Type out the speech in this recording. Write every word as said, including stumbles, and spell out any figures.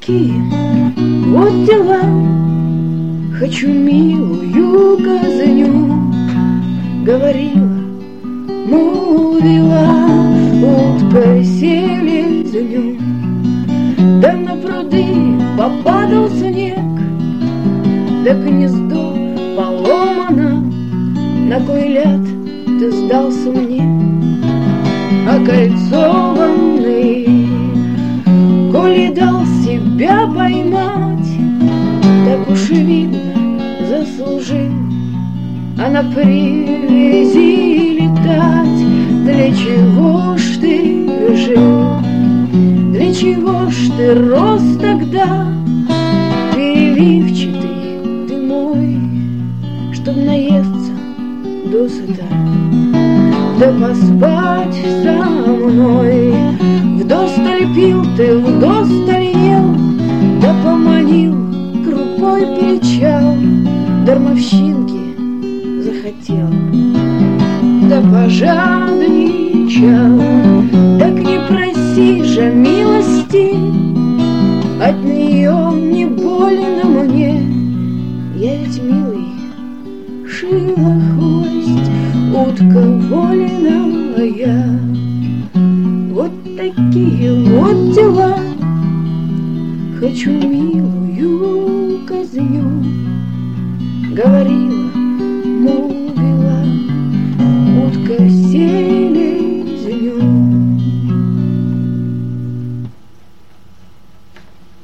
такие вот дела. Хочу милую козню, говорила, молвила, утка селезню. Да на пруды попадал снег, да гнездо поломано. На кой ляд ты сдался мне, окольцованный? Коли дал себя поймать, так уж и видно заслужил. А на привязи летать, для чего ж ты жил? Для чего ж ты рос тогда, переливчатый ты мой, чтоб наесться досыта, да поспать со мной? Вдосталь пил ты, вдосталь ел, да поманил крупой причал, дармовщинки захотел, да пожадничал. Так не проси же милости, от нее не больно мне. Я ведь, милый, шила хвост, утка вольная. Вот такие вот дела. Хочу милую козню, говорила,